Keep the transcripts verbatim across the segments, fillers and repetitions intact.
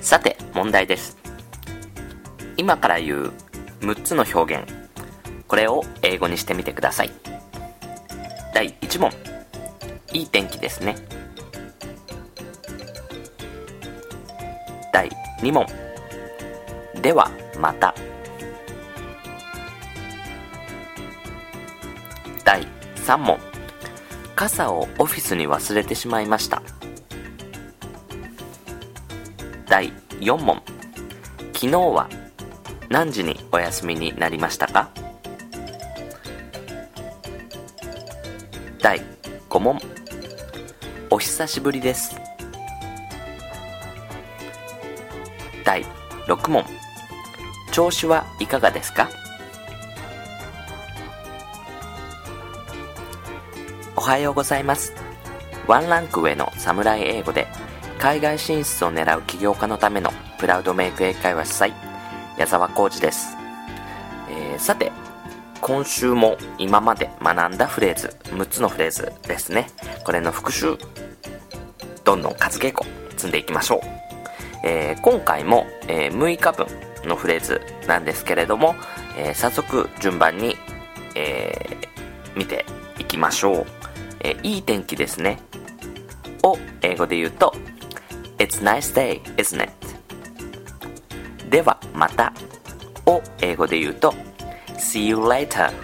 さて問題です。今から言うむっつの表現、これを英語にしてみてください。だいいち問、いい天気ですね。だいに問、ではまた。だいさん問、傘をオフィスに忘れてしまいました。だいよん問、昨日は何時にお休みになりましたか？だいご問、お久しぶりです。だいろく問、調子はいかがですか？おはようございます。ワンランク上の侍英語で海外進出を狙う起業家のためのプラウドメイク英会話主催、矢沢浩二です。えー、さて今週も今まで学んだフレーズむっつのフレーズですね。これの復習、どんどん数稽古積んでいきましょう。えー、今回も、えー、むいかぶんのフレーズなんですけれども、えー、早速順番に、えー、見ていきましょう。えー、いい天気ですねを英語で言うと It's a nice day, isn't it? ではまたを英語で言うと See you later。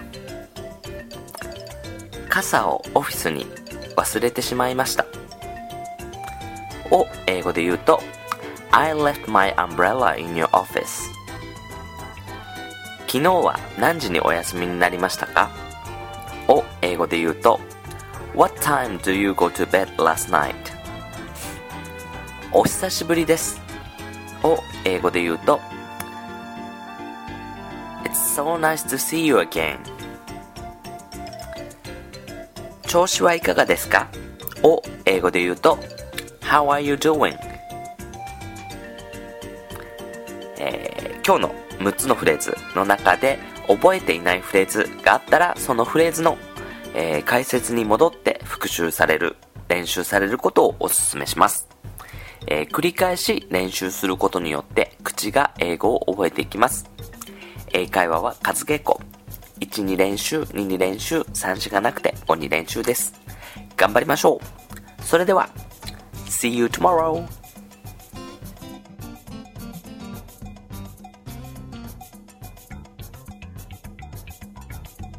傘をオフィスに忘れてしまいましたを英語で言うと I left my umbrella in your office。 昨日は何時にお休みになりましたかを英語で言うと What time do you go to bed last night？ お久しぶりですを英語で言うと It's so nice to see you again。 調子はいかがですかを英語で言うと How are you doing？えー、今日のむっつのフレーズの中で覚えていないフレーズがあったら、そのフレーズの、えー、解説に戻って復習される、練習されることをお勧めします。えー、繰り返し練習することによって口が英語を覚えていきます。英会話は数稽古。いちに練習、にに練習、さんしがなくてごに練習です。頑張りましょう。それでは See you tomorrow!